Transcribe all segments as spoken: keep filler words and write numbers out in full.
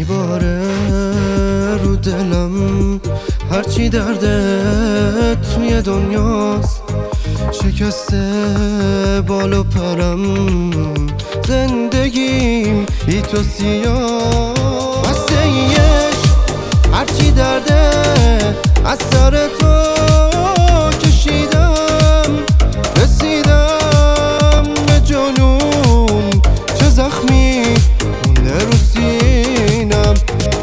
میباره رو دلم هرچی دردت توی دنیاست. شکسته بال و پرم زندگیم بی تو سیاه. بسته ایش هرچی درده از سر تو کشیدم، رسیدم به جنون. چه زخمی مونده رو سینم،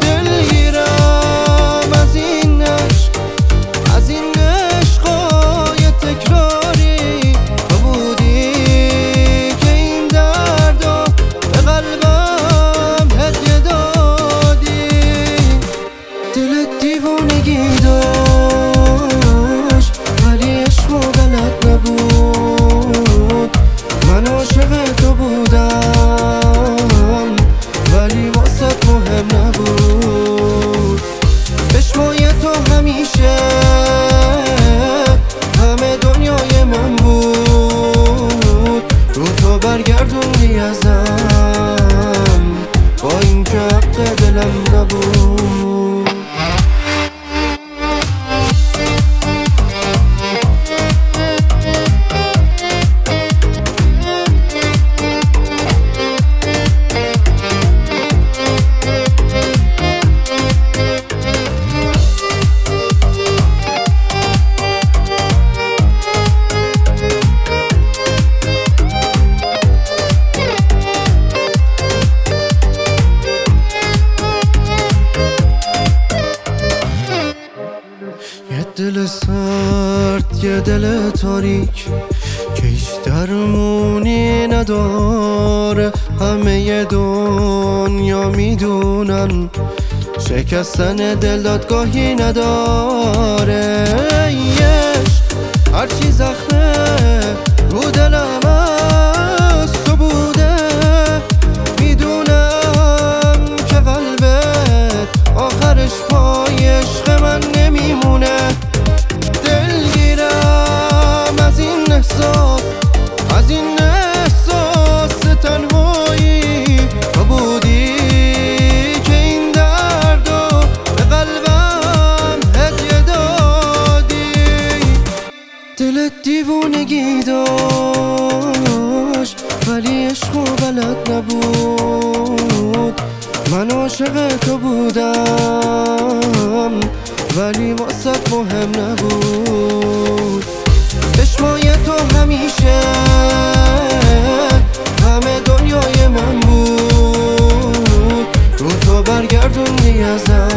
دلگیرم از این عشق، از این عشقای تکراری. تو بودی که این دردا به قلبم هدیه دادی. دلت دیوونگی داشت ولی عشق و بلد نبود. من عاشق تو بودم ولی واسط مهم نبود. چشمای تو همیشه همه دنیای من بود. رو تو برگردوندی ازم با این که حق دلم نبود. یه دل سرد یه دل تاریک که هیچ درمونی نداره. همه دنیا میدونن شکستن دل دادگاهی نداره. عشق هرچی زخمه رو دلم از تو بوده. میدونم که قلبت آخرش پای عشق من نمیمونه. دلگیرم از این احساس، از این احساس تنهایی. تو بودی که این دردو به قلبم هدیه دادی. دلت دیوونگی داشت ولی عشق و بلد نبود. من عاشق تو بودم ولی واسط مهم نبود. چشمای تو همیشه همه دنیای من بود. رو تو برگردوندی ازم